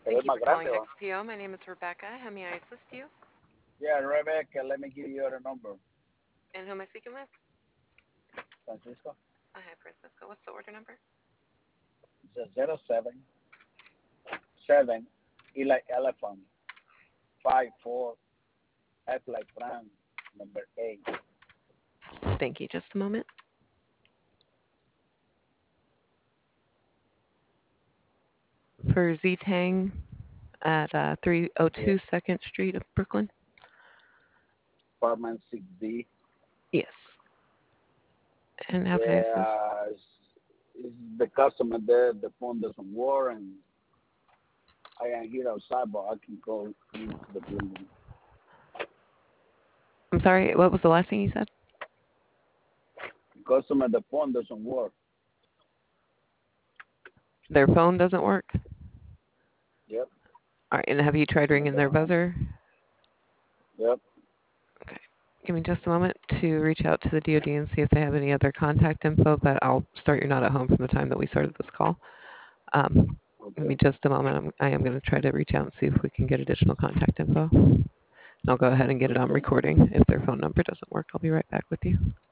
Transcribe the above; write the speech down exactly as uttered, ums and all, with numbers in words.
Thank you for calling X P O. My name is Rebecca. How may I assist you? Yeah, Rebecca, let me give you your number. And who am I speaking with? Francisco. Oh, hi, Francisco. What's the order number? It's a zero seven seven E like elephant five four F like Frank number eight. Thank you. Just a moment. For Z Tang at uh, three oh Yeah, two second Street of Brooklyn? apartment six D. Yes. And how can I assist? Yeah, it's, it's the customer there. The phone doesn't work, and I am here outside, but I can go into the building. I'm sorry, what was the last thing you said? The customer, the phone doesn't work. Their phone doesn't work? Yep, All right, and have you tried at ringing the their home. buzzer? Yep. Okay. Give me just a moment to reach out to the D O D and see if they have any other contact info, but I'll start You're Not at Home from the time that we started this call. Um, give Okay. me just a moment. I'm, I am going to try to reach out and see if we can get additional contact info. And I'll go ahead and get it on Okay. recording. If their phone number doesn't work, I'll be right back with you.